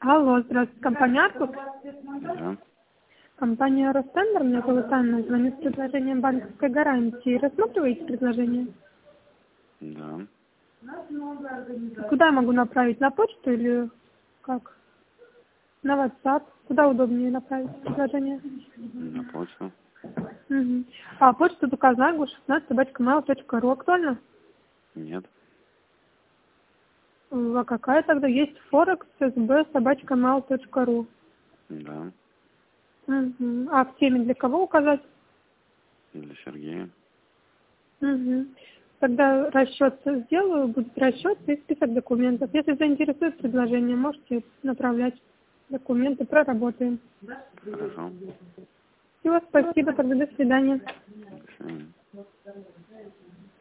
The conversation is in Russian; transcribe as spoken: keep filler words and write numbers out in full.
Алло, здравствуйте, компания Аркус. Да, Компания Ростендер, меня зовут Анна, звоню с предложением банковской гарантии. Рассматриваете предложение? да. Куда я могу направить? На почту или как? На WhatsApp? Куда удобнее направить предложение? На почту. Угу. А почту только знаю, шестнадцать собачка mail точка ру. Актуально? Нет. А какая тогда? Есть Форекс СБ собачка mail точка ру. Да. Угу. А в теме для кого указать? Для Сергея. Угу. Тогда расчет сделаю, будет расчет и список документов. Если заинтересует предложение, можете направлять документы, проработаем. Хорошо. Всего спасибо, тогда до свидания. До свидания.